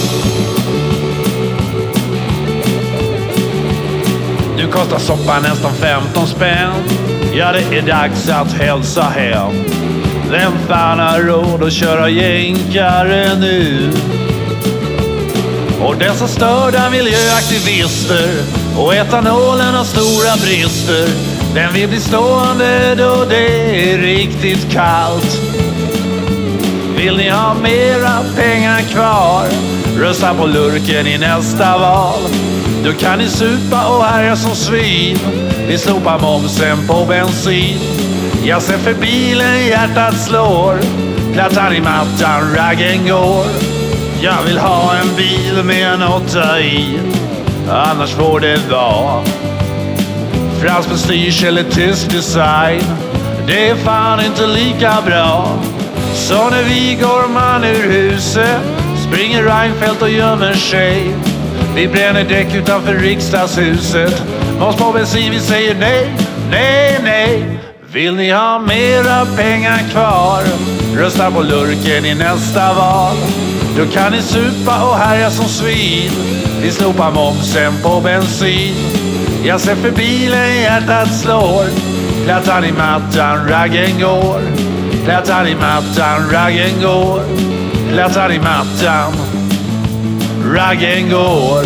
Nu kostar soppan nästan 15 spänn. Ja, det är dags att hälsa hem. Vem fan har råd att köra jänkare nu? Och dessa störda miljöaktivister och etanolen har stora brister. Den vill bli stående då det är riktigt kallt. Vill ni ha mera pengar kvar? Rösta på lurken i nästa val. Då kan ni supa och härja som svin. Vi slopar momsen på bensin. Jag ser för bilen, hjärtat slår. Plattan i mattan, raggen går. Jag vill ha en bil med en 8 i. Annars får det vara fransk prestige eller tysk design. Det är fan inte lika bra. Så när vi går man ur huset springer Reinfeldt och gömmer sig. Vi bränner däck utanför riksdagshuset. Moms på bensin, vi säger nej, nej, nej. Vill ni ha mera pengar kvar? Rösta på lurken i nästa val. Då kan ni supa och härja som svin. Vi slopar momsen på bensin. Jag ser för bilen, hjärtat slår. Plattan i mattan, raggen går. Plattan i mattan, raggen går. Plattan i mattan, raggen går.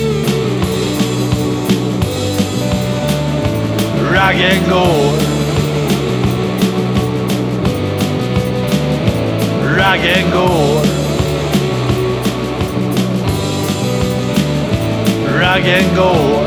Raggen går. Raggen går. Raggen går.